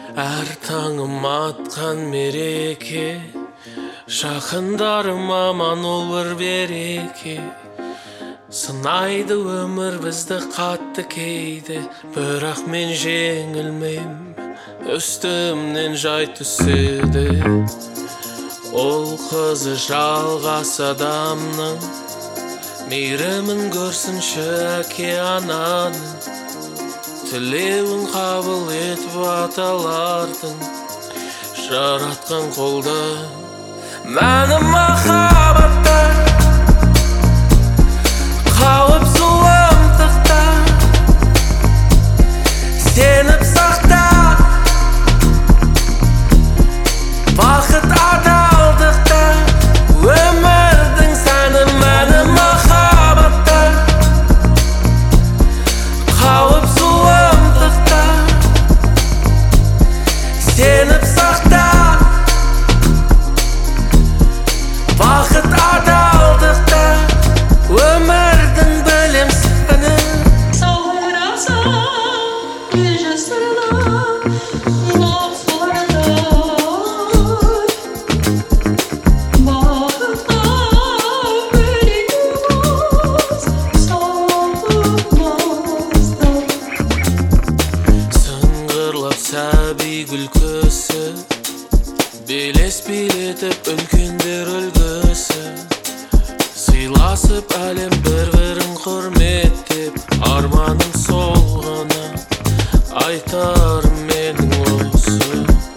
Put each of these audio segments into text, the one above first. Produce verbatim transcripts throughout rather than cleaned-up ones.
Әр таңым атқан мереке, жақындарым аман ол бір береке. Сынайды өмір бізді қатты кейде, бірақ мен жеңілмейм, үстімнен жай түседі. Ол қызы жалғас адамның, мейірімін көрсінші әке ананың. Тілеуін қабыл етіп аталардың, жаратқан қолды. Мәні махаббатта, қауіп зұлымдықта, сеніп сақта. Бақыт адалдықта, өмірдің сәні. Мәні махаббатта, қауіп зұлымдықта, сеніп сақта. Бақыт адалдықта, өмірдің білем сәні. Саураса жасырына лапсыларда, бақытқа берекеміз сағымызда. Сыңғырлап сәби күлкісі, белес билетіп үлкендер үлгісі. Сыйласып әлем бір-бірін құрметтеп, арманым сол ғана, айтарым менің осы.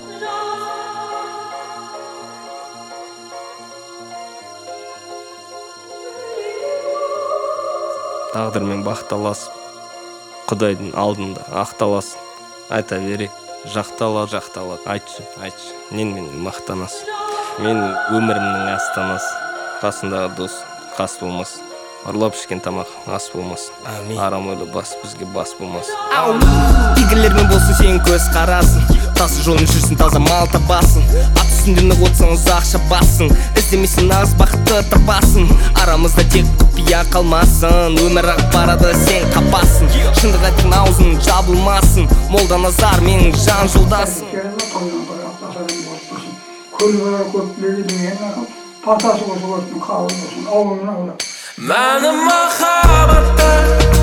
Тағдырмен бақталасып, Құдайдың алдында ақталасың. Айта берек, жақталады, жақталады. Айтшы, айтшы, ненмен мақтанасың? Мен өмірімнің астанасы, қасындағы дос қас болмас. Ұрлап ішкен тамақ ас болмас. Арам ойлы бас бізге бас болмас. Игілермен болсын сен көз қарасын, тасы жолын жүрсін, таза мал табасын. Ат үстінде отсаң ұзақ шабасын, іздемесін нағыз бақытты табасын. Арамызда тек құпия қалмасын, өмір ақ барады сен қапасын. Шындық айтқан аузың жабылмасын, молда назар менің жан жолдасың. Мәні махаббатта,